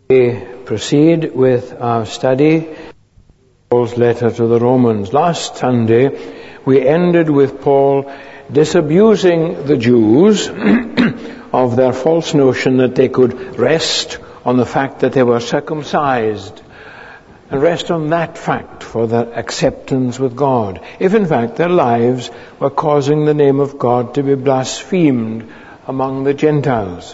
We proceed with our study of Paul's letter to the Romans. Last Sunday, we ended with Paul disabusing the Jews of their false notion that they could rest on the fact that they were circumcised and rest on that fact for their acceptance with God, if in fact their lives were causing the name of God to be blasphemed among the Gentiles.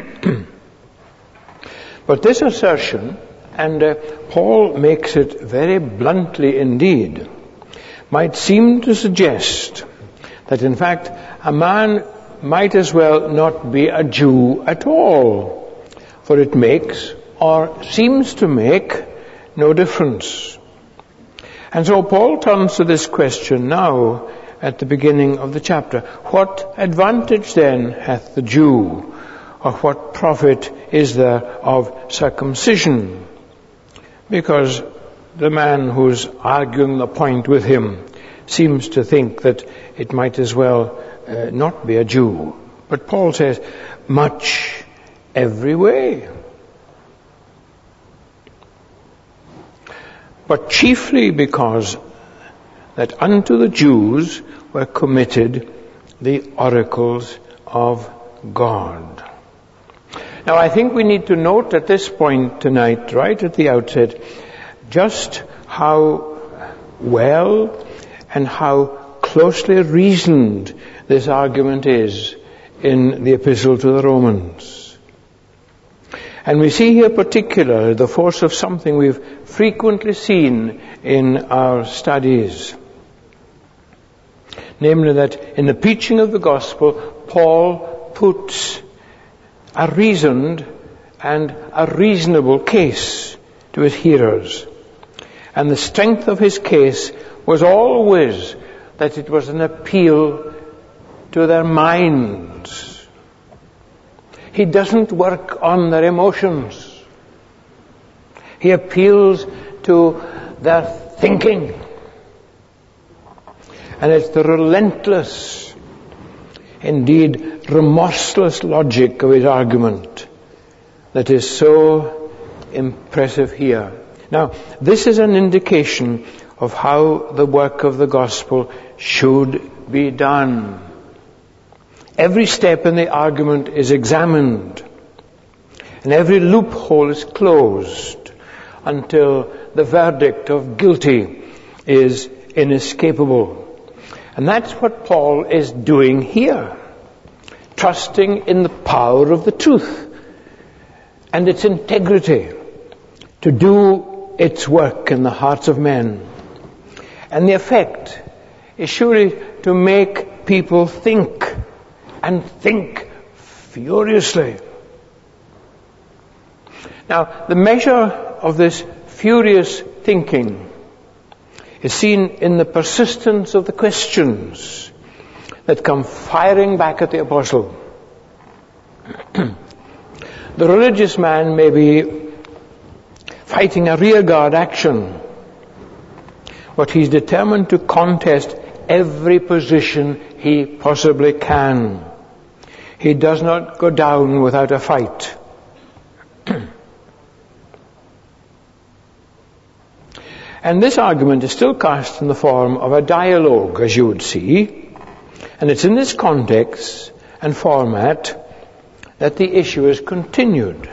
But this assertion, and Paul makes it very bluntly indeed, might seem to suggest that in fact a man might as well not be a Jew at all, for it makes, or seems to make, no difference. And so Paul turns to this question now at the beginning of the chapter. What advantage then hath the Jew? Or what profit is there of circumcision? Because the man who's arguing the point with him seems to think that it might as well not be a Jew. But Paul says, much every way. But chiefly because that unto the Jews were committed the oracles of God. Now I think we need to note at this point tonight, right at the outset, just how well and how closely reasoned this argument is in the Epistle to the Romans. And we see here particularly the force of something we've frequently seen in our studies. Namely that in the preaching of the gospel, Paul puts a reasoned and a reasonable case to his hearers. And the strength of his case was always that it was an appeal to their minds. He doesn't work on their emotions. He appeals to their thinking. And it's the relentless, indeed remorseless logic of his argument that is so impressive here. Now, this is an indication of how the work of the gospel should be done. Every step in the argument is examined, and every loophole is closed until the verdict of guilty is inescapable. And that's what Paul is doing here. Trusting in the power of the truth and its integrity to do its work in the hearts of men. And the effect is surely to make people think, and think furiously. Now, the measure of this furious thinking is seen in the persistence of the questions that come firing back at the apostle. The religious man may be fighting a rearguard action, but he's determined to contest every position he possibly can. He does not go down without a fight. And this argument is still cast in the form of a dialogue, as you would see. And it's in this context and format that the issue is continued.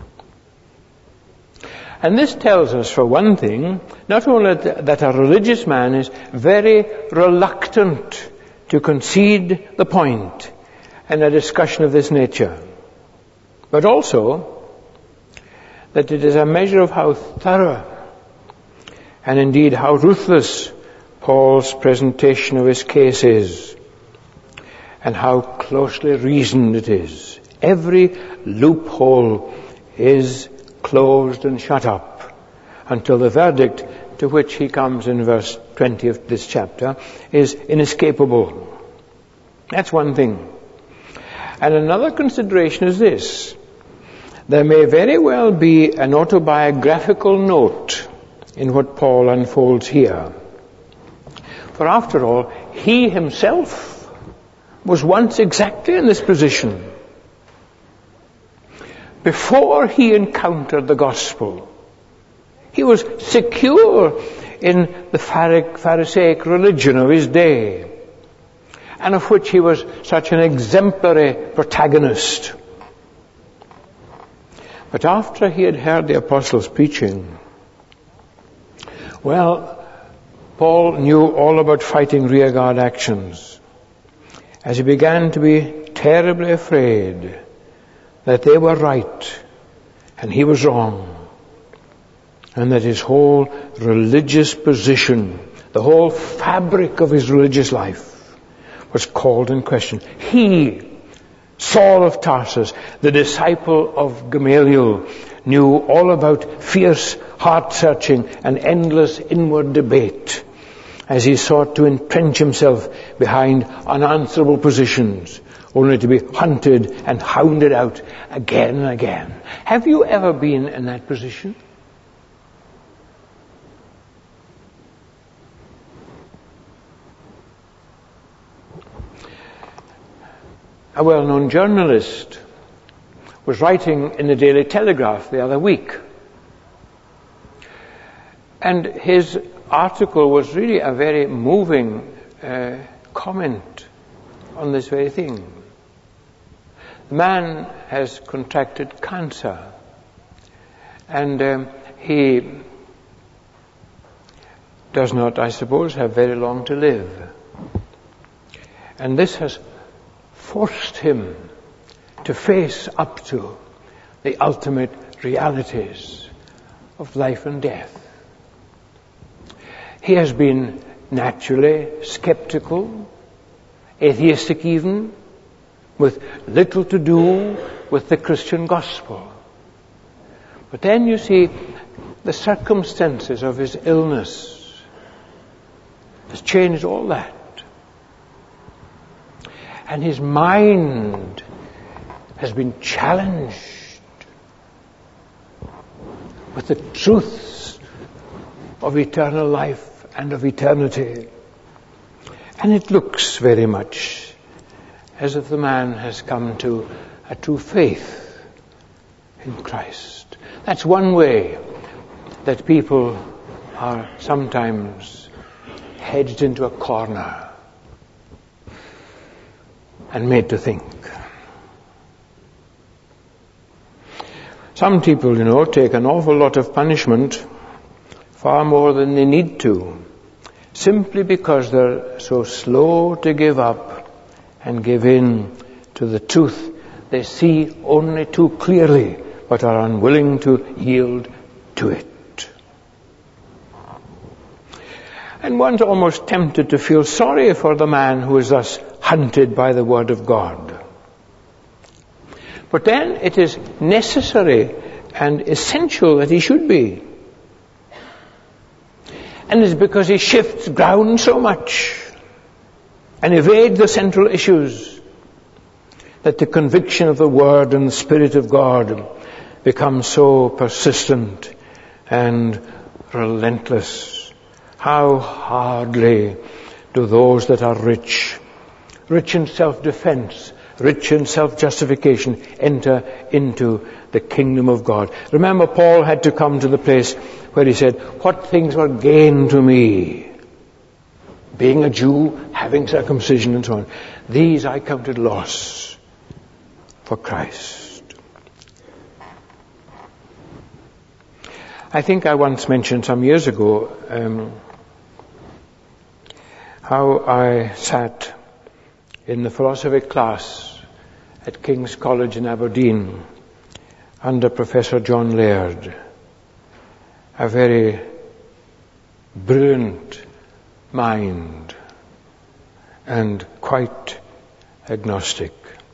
And this tells us, for one thing, not only that a religious man is very reluctant to concede the point in a discussion of this nature, but also that it is a measure of how thorough and indeed how ruthless Paul's presentation of his case is, and how closely reasoned it is. Every loophole is closed and shut up until the verdict to which he comes in verse 20 of this chapter is inescapable. That's one thing. And another consideration is this. There may very well be an autobiographical note in what Paul unfolds here. For after all, he himself was once exactly in this position. before he encountered the gospel. He was secure in the Pharisaic religion of his day, and of which he was such an exemplary protagonist. But after he had heard the apostles preaching, well, Paul knew all about fighting rearguard actions, as he began to be terribly afraid that they were right and he was wrong, and that his whole religious position, the whole fabric of his religious life, was called in question. He, Saul of Tarsus, the disciple of Gamaliel, knew all about fierce heart-searching and endless inward debate as he sought to entrench himself behind unanswerable positions, only to be hunted and hounded out again and again. Have you ever been in that position? A well-known journalist was writing in the Daily Telegraph the other week, and his article was really a very moving comment on this very thing. The man has contracted cancer, and he does not, I suppose, have very long to live. And this has forced him to face up to the ultimate realities of life and death. He has been naturally skeptical, atheistic even, with little to do with the Christian gospel. But then you see the circumstances of his illness has changed all that. And his mind has been challenged with the truths of eternal life and of eternity. And it looks very much as if the man has come to a true faith in Christ. That's one way that people are sometimes hedged into a corner and made to think. Some people, take an awful lot of punishment, far more than they need to, simply because they're so slow to give up and give in to the truth they see only too clearly, but are unwilling to yield to it. And one's almost tempted to feel sorry for the man who is thus hunted by the Word of God. But then it is necessary and essential that he should be. And it's because he shifts ground so much and evades the central issues that the conviction of the Word and the Spirit of God becomes so persistent and relentless. How hardly do those that are rich in self-defense, rich in self-justification, enter into the kingdom of God. Remember, Paul had to come to the place where he said, what things were gain to me? Being a Jew, having circumcision and so on. These I counted loss for Christ. I think I once mentioned some years ago how I sat in the philosophy class at King's College in Aberdeen under Professor John Laird, a very brilliant mind and quite agnostic.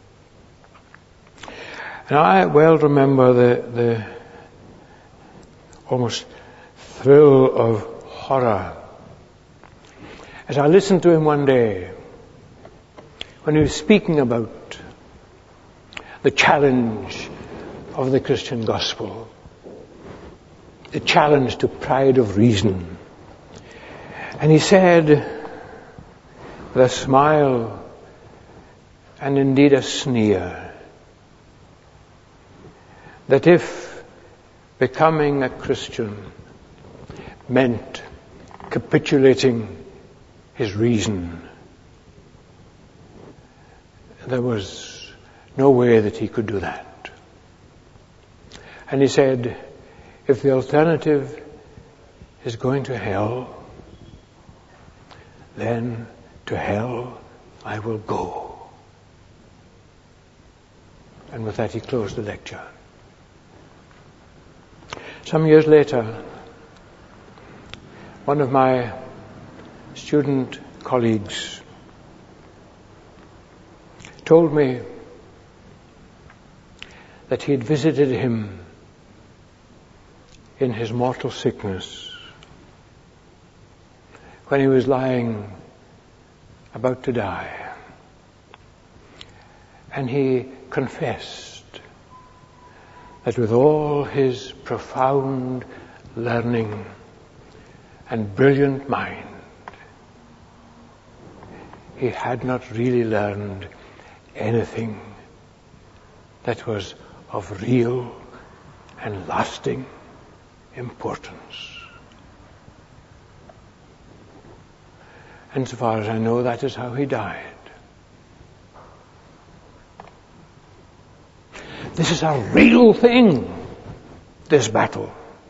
And I well remember the almost thrill of horror as I listened to him one day when he was speaking about the challenge of the Christian gospel, the challenge to pride of reason. And he said, with a smile and indeed a sneer, that if becoming a Christian meant capitulating his reason, there was no way that he could do that. And he said, if the alternative is going to hell, then to hell I will go. And with that he closed the lecture. Some years later, one of my student colleagues told me that he had visited him in his mortal sickness when he was lying about to die. And he confessed that with all his profound learning and brilliant mind, he had not really learned anything that was of real and lasting importance. And so far as I know, that is how he died. This is a real thing, this battle.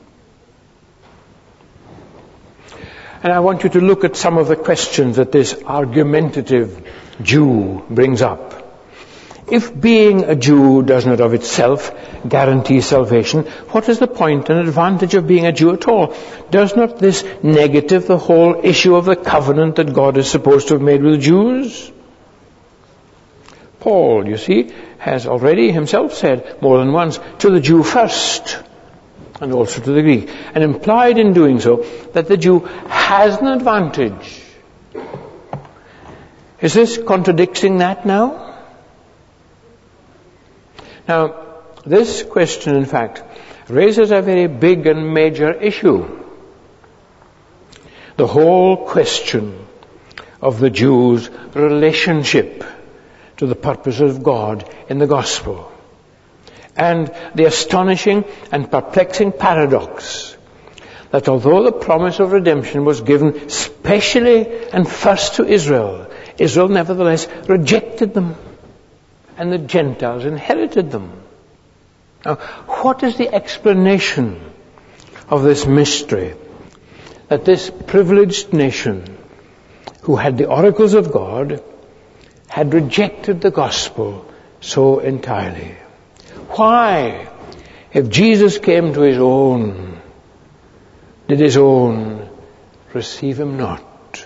And I want you to look at some of the questions that this argumentative Jew brings up. If being a Jew does not of itself guarantee salvation, what is the point and advantage of being a Jew at all? Does not this negative the whole issue of the covenant that God is supposed to have made with the Jews? Paul, you see, has already himself said more than once, to the Jew first, and also to the Greek, and implied in doing so that the Jew has an advantage. Is this contradicting that now? Now, this question, in fact, raises a very big and major issue. The whole question of the Jew's relationship to the purposes of God in the gospel. And the astonishing and perplexing paradox that although the promise of redemption was given specially and first to Israel, Israel nevertheless rejected them, and the Gentiles inherited them. Now, what is the explanation of this mystery that this privileged nation, who had the oracles of God, had rejected the gospel so entirely? Why, if Jesus came to his own, did his own receive him not?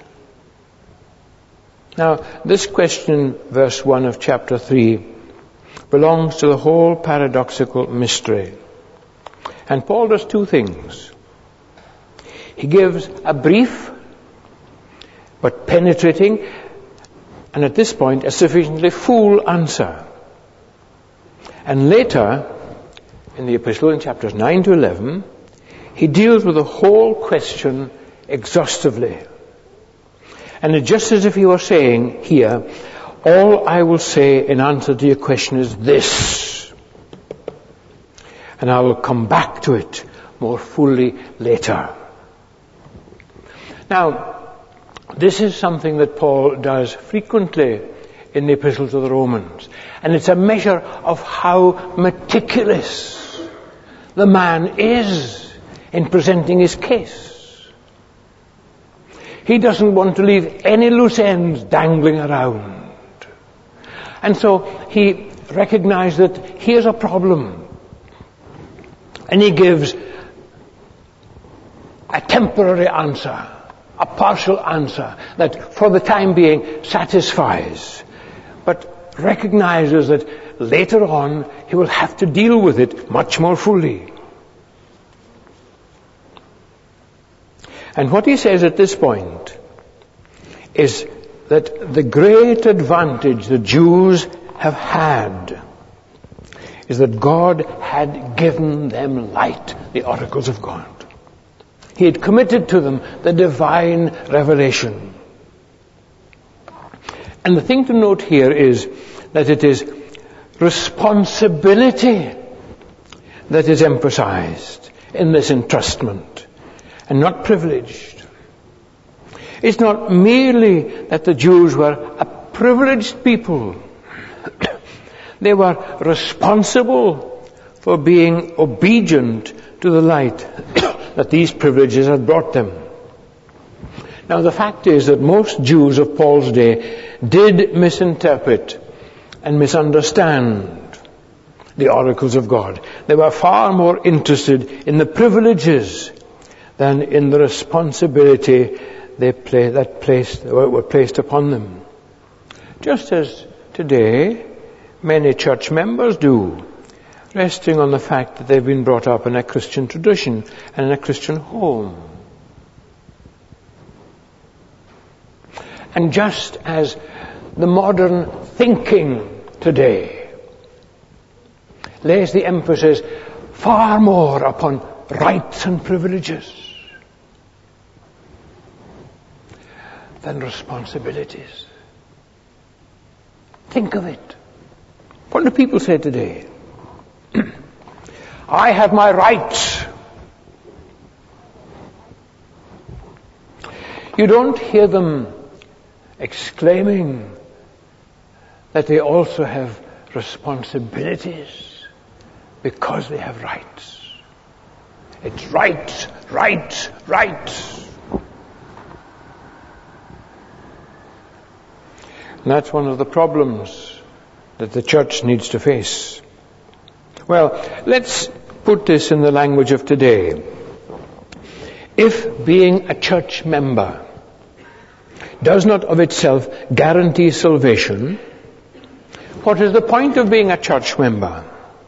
Now, this question, verse 1 of chapter 3, belongs to the whole paradoxical mystery. And Paul does two things. He gives a brief but penetrating, and at this point a sufficiently full answer. And later, in the epistle in chapters 9 to 11, he deals with the whole question exhaustively. And it's just as if he were saying here, all I will say in answer to your question is this. And I will come back to it more fully later. Now, this is something that Paul does frequently in the Epistle to the Romans. And it's a measure of how meticulous the man is in presenting his case. He doesn't want to leave any loose ends dangling around. And so he recognized that here's a problem. And he gives a temporary answer, a partial answer that for the time being satisfies, but recognizes that later on he will have to deal with it much more fully. And what he says at this point is that the great advantage the Jews have had is that God had given them light, the oracles of God. He had committed to them the divine revelation. And the thing to note here is that it is responsibility that is emphasized in this entrustment, and not privileged. It's not merely that the Jews were a privileged people. They were responsible for being obedient to the light that these privileges had brought them. Now the fact is that most Jews of Paul's day did misinterpret and misunderstand the oracles of God. They were far more interested in the privileges than in the responsibility were placed upon them. Just as today many church members do, resting on the fact that they've been brought up in a Christian tradition and in a Christian home. And just as the modern thinking today lays the emphasis far more upon rights and privileges than responsibilities. Think of it. What do people say today? I have my rights. You don't hear them exclaiming that they also have responsibilities because they have rights. It's rights, rights, rights. And that's one of the problems that the church needs to face. Well, let's put this in the language of today. If being a church member does not of itself guarantee salvation, what is the point of being a church member?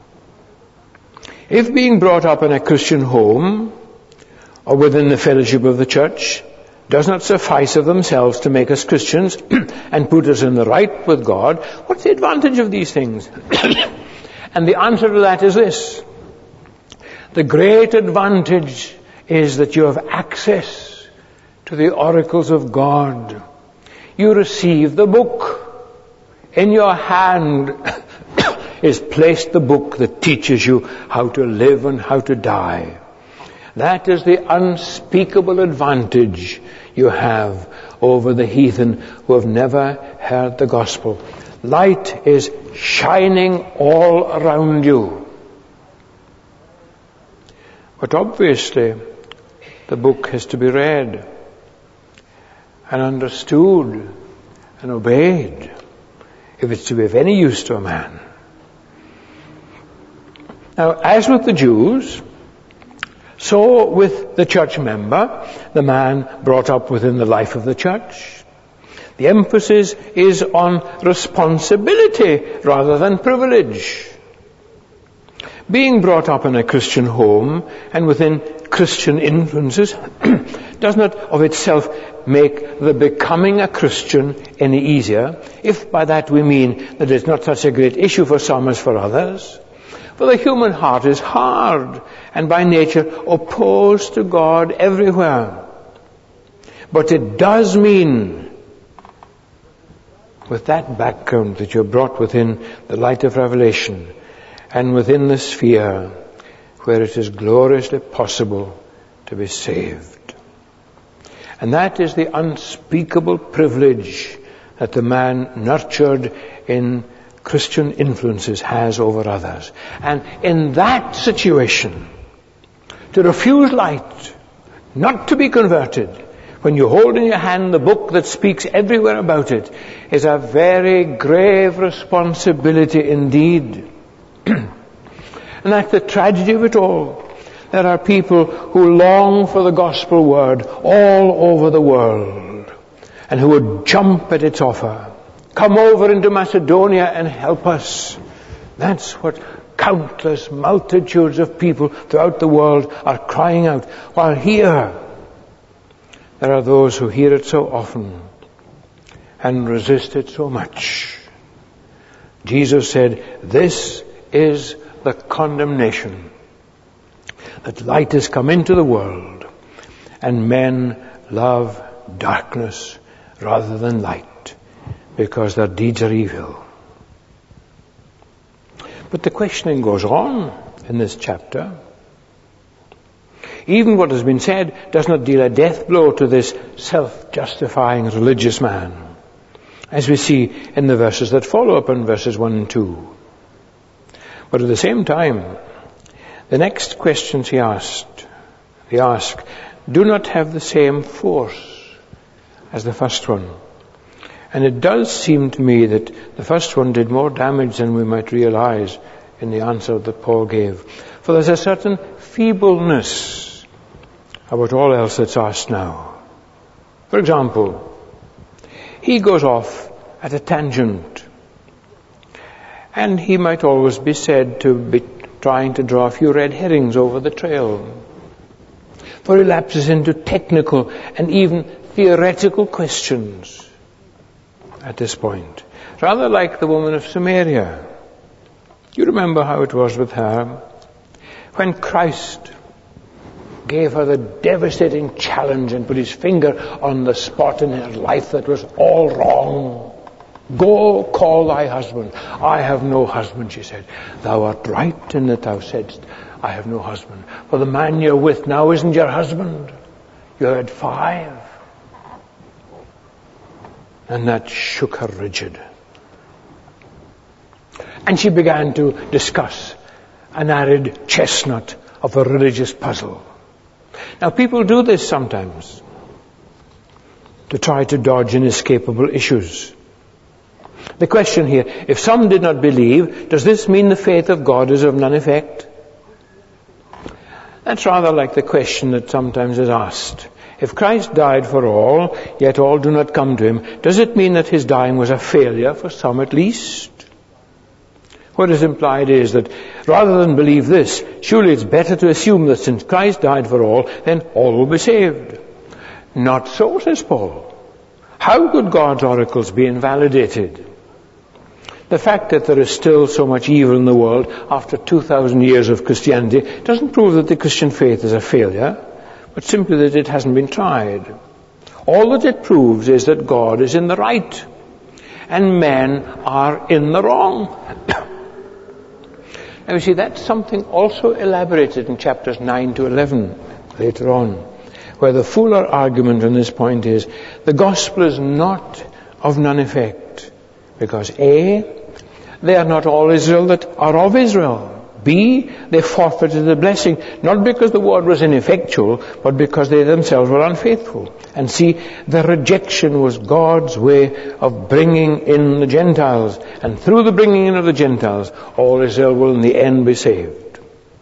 If being brought up in a Christian home or within the fellowship of the church does not suffice of themselves to make us Christians and put us in the right with God, what's the advantage of these things? And the answer to that is this. The great advantage is that you have access to the oracles of God. You receive the book. In your hand is placed the book that teaches you how to live and how to die. That is the unspeakable advantage you have over the heathen who have never heard the gospel. Light is shining all around you. But obviously, the book has to be read and understood and obeyed if it's to be of any use to a man. Now, as with the Jews, so with the church member, the man brought up within the life of the church, the emphasis is on responsibility rather than privilege. Being brought up in a Christian home and within Christian influences does not of itself make the becoming a Christian any easier, if by that we mean that it's not such a great issue for some as for others. For the human heart is hard and by nature opposed to God everywhere. But it does mean, with that background, that you're brought within the light of revelation and within the sphere where it is gloriously possible to be saved. And that is the unspeakable privilege that the man nurtured in Christian influences has over others. And in that situation, to refuse light, not to be converted, when you hold in your hand the book that speaks everywhere about it, is a very grave responsibility indeed. And that's the tragedy of it all. There are people who long for the gospel word all over the world and who would jump at its offer. Come over into Macedonia and help us. That's what countless multitudes of people throughout the world are crying out. While here, there are those who hear it so often and resist it so much. Jesus said, this is the condemnation, that light has come into the world and men love darkness rather than light because their deeds are evil. But the questioning goes on. in this chapter. Even what has been said does not deal a death blow to this self-justifying religious man, as we see in the verses that follow upon verses 1 and 2. But at the same time, the next questions he ask, do not have the same force as the first one. And it does seem to me that the first one did more damage than we might realize in the answer that Paul gave. For there's a certain feebleness about all else that's asked now. For example, he goes off at a tangent, and he might always be said to be trying to draw a few red herrings over the trail. For he lapses into technical and even theoretical questions at this point. Rather like the woman of Samaria. You remember how it was with her? When Christ gave her the devastating challenge and put his finger on the spot in her life that was all wrong. Go, call thy husband. I have no husband, she said. Thou art right in that thou saidst, I have no husband. For the man you're with now isn't your husband. You had 5. And that shook her rigid. And she began to discuss an arid chestnut of a religious puzzle. Now people do this sometimes to try to dodge inescapable issues. The question here, if some did not believe, does this mean the faith of God is of none effect? That's rather like the question that sometimes is asked. If Christ died for all, yet all do not come to him, does it mean that his dying was a failure for some at least? What is implied is that rather than believe this, surely it's better to assume that since Christ died for all, then all will be saved. Not so, says Paul. How could God's oracles be invalidated? The fact that there is still so much evil in the world after 2,000 years of Christianity doesn't prove that the Christian faith is a failure, but simply that it hasn't been tried. All that it proves is that God is in the right and men are in the wrong. Now you see, that's something also elaborated in chapters 9 to 11 later on, where the fuller argument on this point is the gospel is not of none effect, because A, they are not all Israel that are of Israel. B, they forfeited the blessing, not because the word was ineffectual, but because they themselves were unfaithful. And C, the rejection was God's way of bringing in the Gentiles. And through the bringing in of the Gentiles, all Israel will in the end be saved.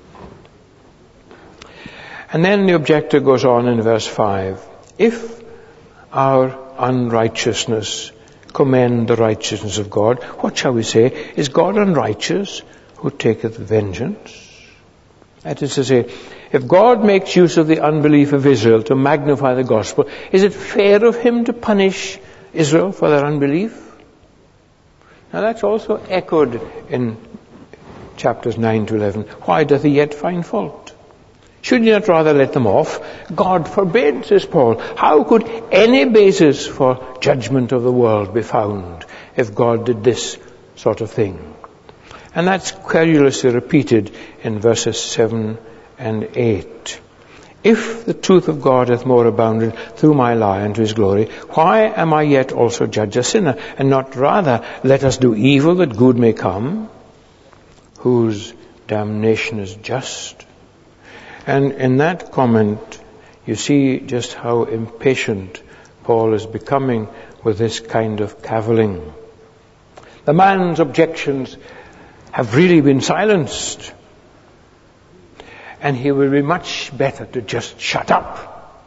And then the objector goes on in verse 5. If our unrighteousness commend the righteousness of God, what shall we say? Is God unrighteous who taketh vengeance? That is to say, if God makes use of the unbelief of Israel to magnify the gospel, is it fair of him to punish Israel for their unbelief? Now that's also echoed in chapters 9 to 11. Why doth he yet find fault? Should you not rather let them off? God forbid, says Paul. How could any basis for judgment of the world be found if God did this sort of thing? And that's querulously repeated in verses 7 and 8. If the truth of God hath more abounded through my lie unto his glory, why am I yet also judged a sinner? And not rather, let us do evil that good may come, whose damnation is just. And in that comment, you see just how impatient Paul is becoming with this kind of cavilling. The man's objections have really been silenced. And he will be much better to just shut up.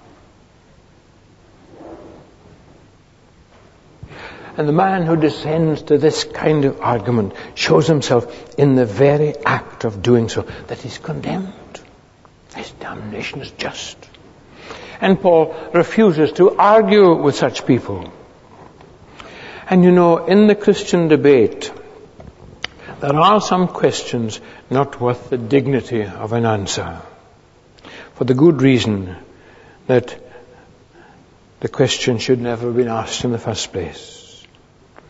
And the man who descends to this kind of argument shows himself in the very act of doing so, that he's condemned. His damnation is just. And Paul refuses to argue with such people. And you know, in the Christian debate, there are some questions not worth the dignity of an answer, for the good reason that the question should never have been asked in the first place.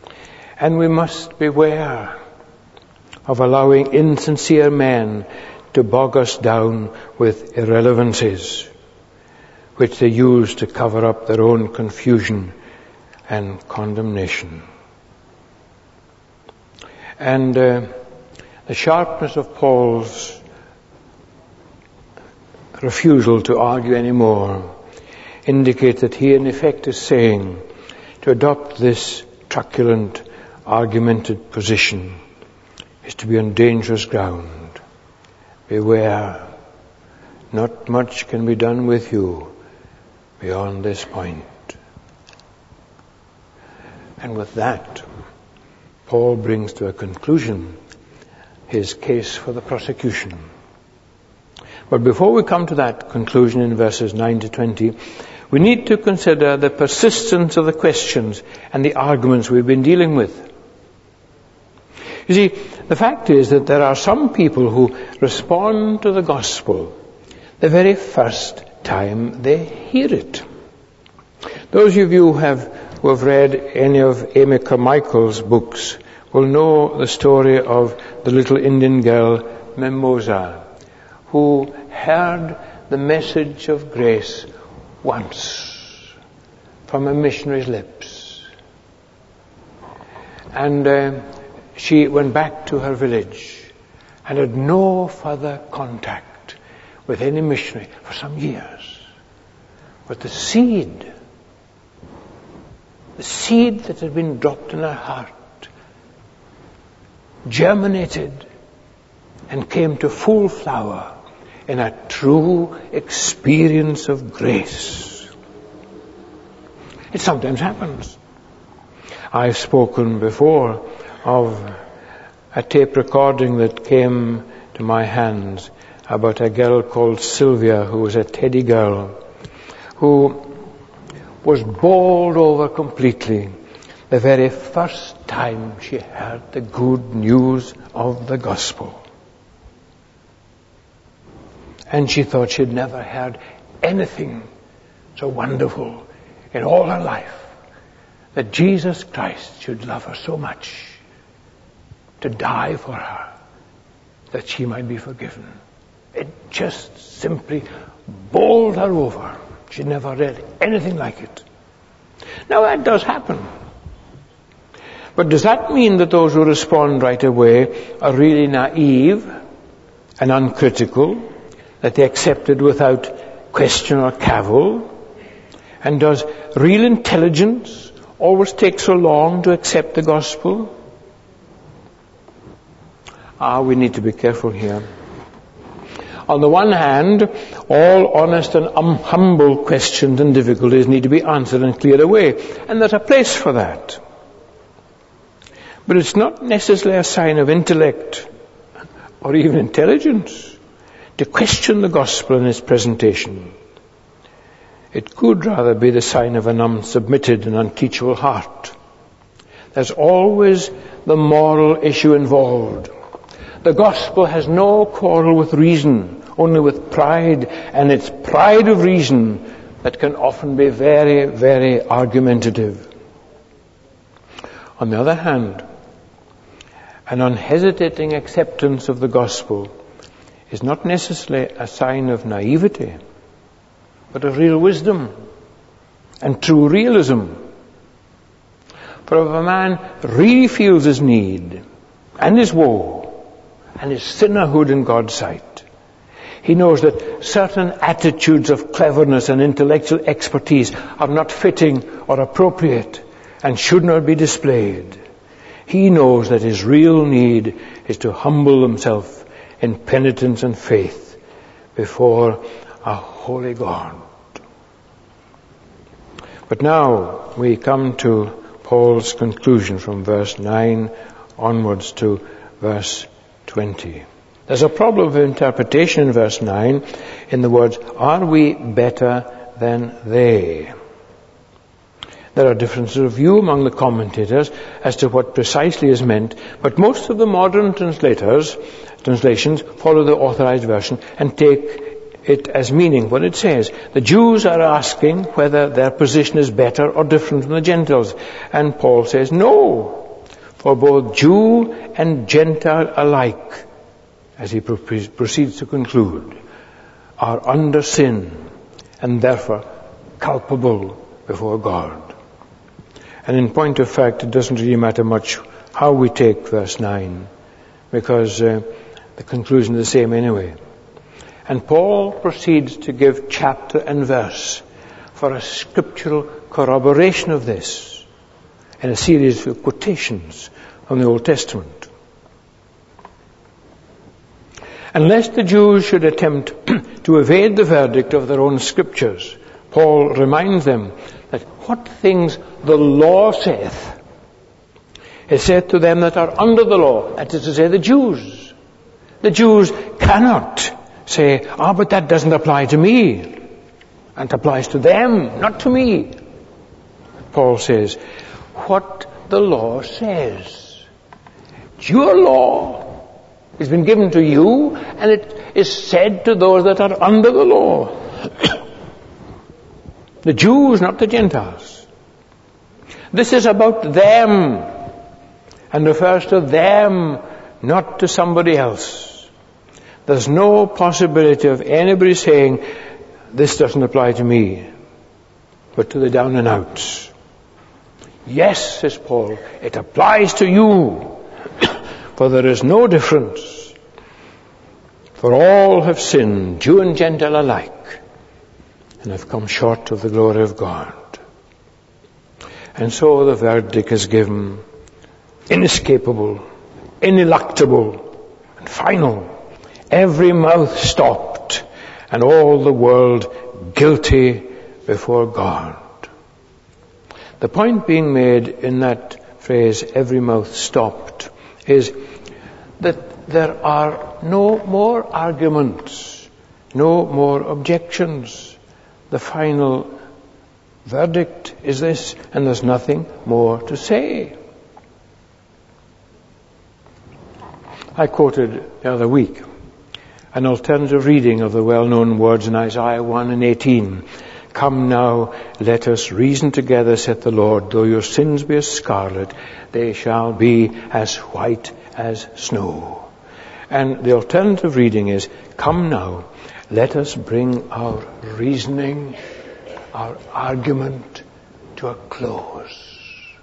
And we must beware of allowing insincere men to bog us down with irrelevancies, which they use to cover up their own confusion and condemnation. And the sharpness of Paul's refusal to argue anymore indicates that he in effect is saying to adopt this truculent, argumentative position is to be on dangerous ground. Beware, not much can be done with you beyond this point. And with that, Paul brings to a conclusion his case for the prosecution. But before we come to that conclusion in verses 9 to 20, we need to consider the persistence of the questions and the arguments we've been dealing with. You see, the fact is that there are some people who respond to the gospel the very first time they hear it. Those of you who have read any of Amy Carmichael's books will know the story of the little Indian girl Mimosa, who heard the message of grace once from a missionary's lips. And she went back to her village and had no further contact with any missionary for some years. But the seed that had been dropped in her heart germinated and came to full flower in a true experience of grace. It sometimes happens. I've spoken before of a tape recording that came to my hands about a girl called Sylvia, who was a Teddy girl, who was bowled over completely the very first time she heard the good news of the gospel. And she thought she'd never heard anything so wonderful in all her life, that Jesus Christ should love her so much, to die for her, that she might be forgiven. It just simply bowled her over. She never read anything like it. Now that does happen. But does that mean that those who respond right away are really naive and uncritical, that they accept it without question or cavil? And does real intelligence always take so long to accept the gospel? We need to be careful here. On the one hand, all honest and humble questions and difficulties need to be answered and cleared away, and there's a place for that. But it's not necessarily a sign of intellect or even intelligence to question the gospel in its presentation. It could rather be the sign of an unsubmitted and unteachable heart. There's always the moral issue involved. The gospel has no quarrel with reason, only with pride, and it's pride of reason that can often be very, very argumentative. On the other hand, an unhesitating acceptance of the gospel is not necessarily a sign of naivety, but of real wisdom and true realism. For if a man really feels his need and his woe and his sinnerhood in God's sight, he knows that certain attitudes of cleverness and intellectual expertise are not fitting or appropriate and should not be displayed. He knows that his real need is to humble himself in penitence and faith before a holy God. But now we come to Paul's conclusion from verse 9 onwards to verse 20. There's a problem of interpretation in verse 9 in the words, are we better than they? There are differences of view among the commentators as to what precisely is meant, but most of the modern translations follow the authorized version and take it as meaning what it says. The Jews are asking whether their position is better or different from the Gentiles. And Paul says, no, for both Jew and Gentile alike, as he proceeds to conclude, are under sin and therefore culpable before God. And in point of fact, it doesn't really matter much how we take verse 9, because the conclusion is the same anyway. And Paul proceeds to give chapter and verse for a scriptural corroboration of this in a series of quotations from the Old Testament. Unless the Jews should attempt to evade the verdict of their own scriptures, Paul reminds them that what things the law saith is said to them that are under the law, that is to say, the Jews. The Jews cannot say, but that doesn't apply to me. And it applies to them, not to me. Paul says, what the law says. It's your law. It's been given to you, and it is said to those that are under the law. The Jews, not the Gentiles. This is about them, and refers to them, not to somebody else. There's no possibility of anybody saying, this doesn't apply to me, but to the down and outs. Yes, says Paul, it applies to you, for there is no difference. For all have sinned, Jew and Gentile alike, and have come short of the glory of God. And so the verdict is given, inescapable, ineluctable, and final. Every mouth stopped, and all the world guilty before God. The point being made in that phrase, every mouth stopped, is that there are no more arguments, no more objections. The final verdict is this, and there's nothing more to say. I quoted the other week an alternative reading of the well-known words in Isaiah 1 and 18. Come now, let us reason together, saith the Lord. Though your sins be as scarlet, they shall be as white as snow. And the alternative reading is, come now, let us bring our reasoning, our argument to a close.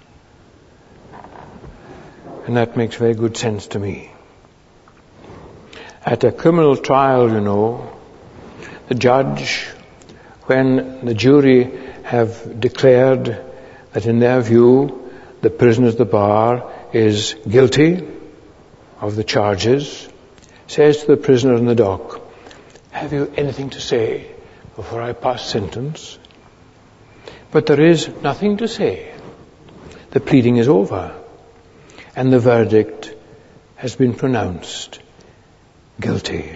And that makes very good sense to me. At a criminal trial, the judge, when the jury have declared that in their view the prisoner at the bar is guilty of the charges, says to the prisoner in the dock, have you anything to say before I pass sentence? But there is nothing to say. The pleading is over, and the verdict has been pronounced guilty.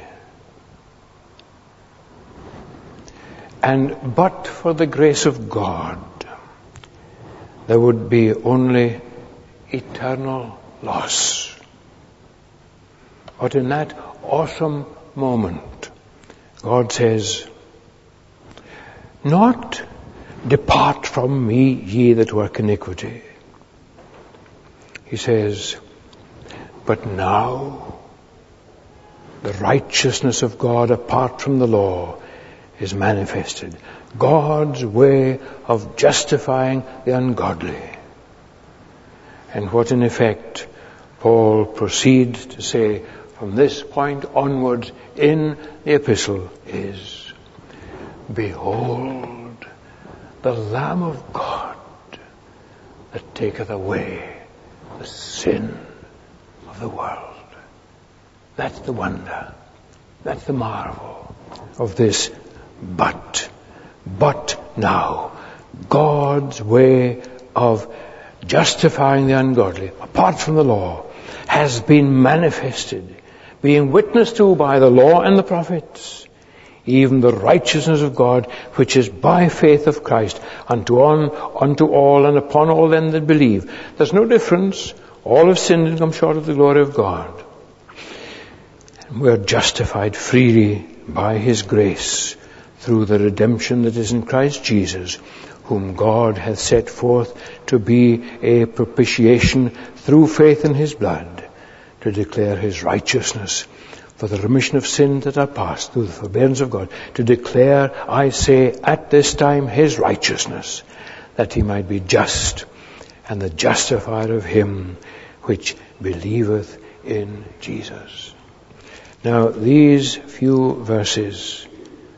And but for the grace of God, there would be only eternal loss. But in that awesome moment, God says, not depart from me, ye that work iniquity. He says, but now the righteousness of God apart from the law is manifested. God's way of justifying the ungodly. And what in effect Paul proceeds to say from this point onwards in the epistle is, behold the Lamb of God that taketh away the sin of the world. That's the wonder. That's the marvel of this. But now, God's way of justifying the ungodly, apart from the law, has been manifested, being witnessed to by the law and the prophets, even the righteousness of God, which is by faith of Christ, unto all and upon all them that believe. There's no difference. All have sinned and come short of the glory of God. And we are justified freely by His grace, through the redemption that is in Christ Jesus, whom God hath set forth to be a propitiation through faith in His blood, to declare His righteousness for the remission of sins that are past through the forbearance of God, to declare, I say, at this time his righteousness, that he might be just and the justifier of him which believeth in Jesus. Now, these few verses,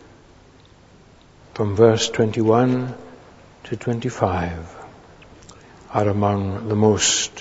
from verse 21 to 25, are among the most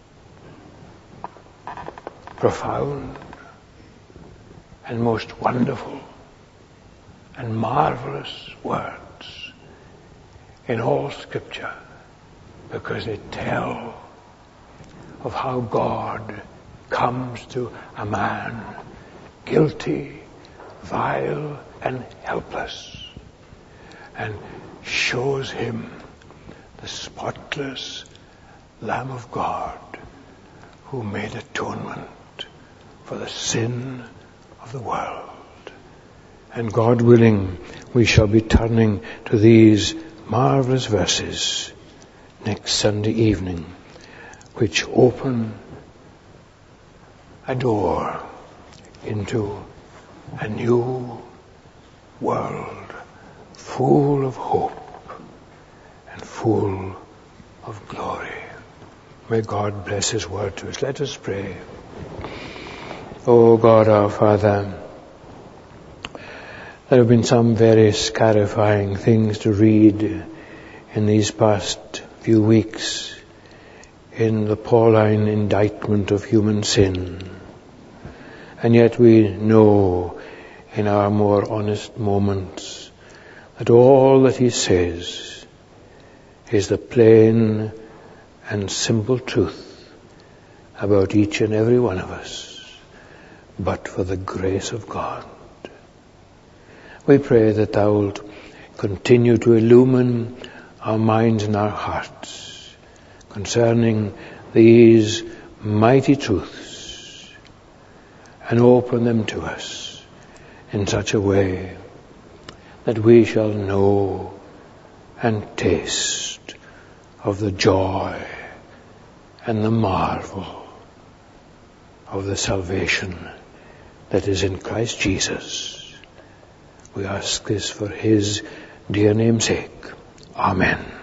profound and most wonderful and marvelous words in all Scripture, because they tell of how God comes to a man guilty, vile, and helpless, and shows him the spotless Lamb of God who made atonement for the sin of the world. And God willing, we shall be turning to these marvelous verses next Sunday evening, which open a door into a new world full of hope and full of glory. May God bless his word to us. Let us pray. O God our Father, there have been some very scarifying things to read in these past few weeks in the Pauline indictment of human sin. And yet we know in our more honest moments that all that he says is the plain and simple truth about each and every one of us, but for the grace of God. We pray that thou wilt continue to illumine our minds and our hearts concerning these mighty truths, and open them to us in such a way that we shall know and taste of the joy and the marvel of the salvation that is in Christ Jesus. We ask this for his dear name's sake. Amen.